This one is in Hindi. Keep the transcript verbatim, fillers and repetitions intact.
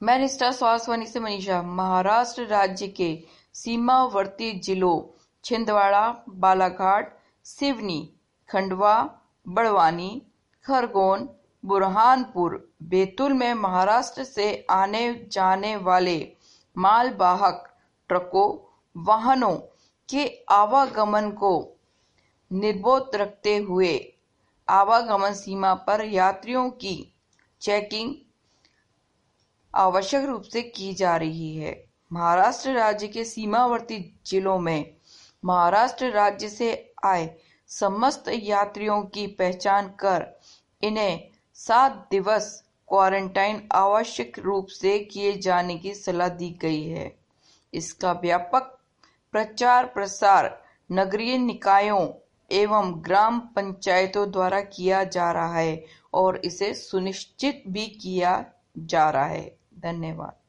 मैं स्टार स्वास्थ्यवाणी से मनीषा। महाराष्ट्र राज्य के सीमावर्ती जिलों छिंदवाड़ा, बालाघाट, सिवनी, खंडवा, बड़वानी, खरगोन, बुरहानपुर, बैतूल में महाराष्ट्र से आने जाने वाले मालवाहक ट्रकों, वाहनों के आवागमन को निर्बाध रखते हुए आवागमन सीमा पर यात्रियों की चेकिंग आवश्यक रूप से की जा रही है। महाराष्ट्र राज्य के सीमावर्ती जिलों में महाराष्ट्र राज्य से आए समस्त यात्रियों की पहचान कर इन्हें सात दिवस क्वारंटाइन आवश्यक रूप से किए जाने की सलाह दी गई है। इसका व्यापक प्रचार प्रसार नगरीय निकायों एवं ग्राम पंचायतों द्वारा किया जा रहा है और इसे सुनिश्चित भी किया जा रहा है। धन्यवाद।